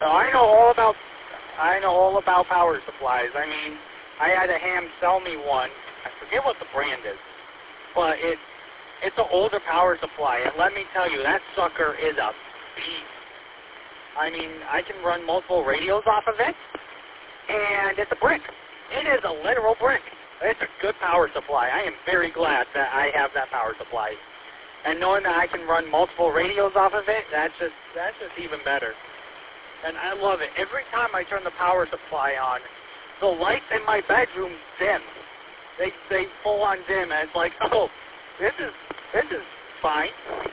So I know all about power supplies. I mean, I had a ham sell me one. I forget what the brand is, but it's an older power supply, and let me tell you, that sucker is a beast. I mean, I can run multiple radios off of it, and it's a brick. It is a literal brick. It's a good power supply. I am very glad that I have that power supply. And knowing that I can run multiple radios off of it, that's just even better. And I love it. Every time I turn the power supply on, the lights in my bedroom dim. They full on dim, and it's like, oh, this is fine.